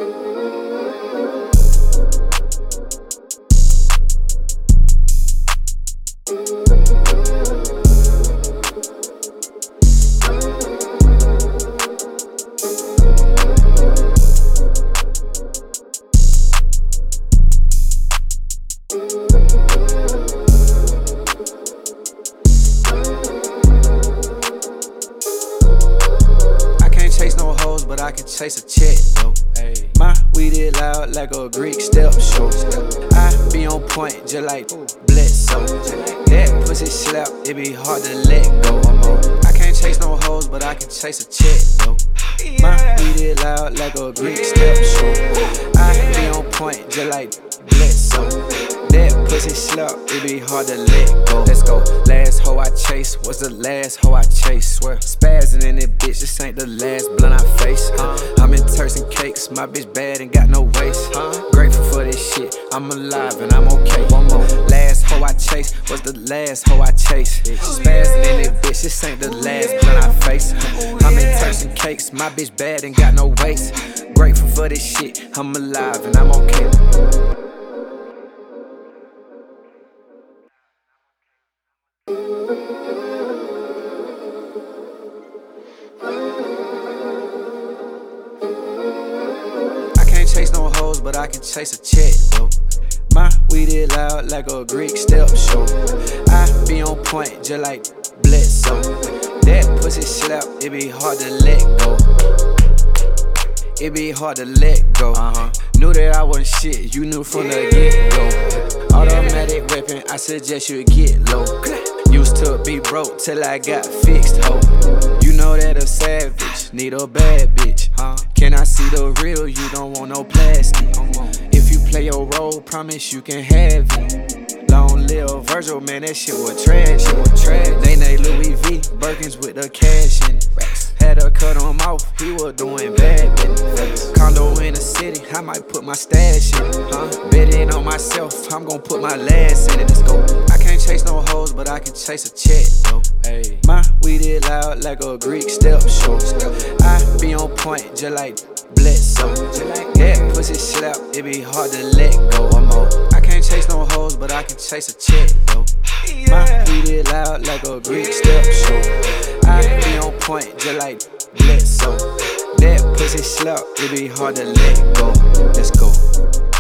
But I can chase a check, though. Hey. My weed is loud like a Greek step show. I be on point just like Bledsoe. That pussy slap, it be hard to let go. I can't chase no hoes, but I can chase a check, though. My weed is loud like a Greek step show. I be on point just like Bledsoe. That pussy slap, it be hard to let go. Let's go. Last hoe I chased was the last hoe I chased. Swear, spazzing in it, bitch. This ain't the last blunt I face. I'm in Turks and Cakes, my bitch bad and got no waist. Grateful for this shit, I'm alive and I'm okay. One more. Last hoe I chased was the last hoe I chased. Spazzing in it, bitch. This ain't the last blunt I face. I'm in Turks and Cakes, my bitch bad and got no waist. Grateful for this shit, I'm alive and I'm okay. Chase no hoes, but I can chase a check, though. My weed is loud like a Greek step show. I be on point just like Bledsoe. That pussy slap, it be hard to let go. It be hard to let go. Knew that I wasn't shit, you knew from the get-go. Automatic weapon, I suggest you get low. Used to be broke till I got fixed, ho. You know that a savage need a bad bitch. Can I see the real? You don't want no plastic. If you play your role, promise you can have it. Long live Virgil, man, that shit was trash. They Louis V, Birkins with the cash in it. Had to cut him off, he was doing bad business. Condo in the city, I might put my stash in it. Betting on myself, I'm gon' put my last in it. Let's go. I can't chase no hoes, but I can chase a check, though. Hey. My weed is loud like a Greek step show. I be on point just like Bledsoe. That pussy slap, it be hard to let go. I can't chase no hoes, but I can chase a check, though. My weed is loud like a Greek step show. I be on point just like Bledsoe. That pussy slap, it be hard to let go. Let's go.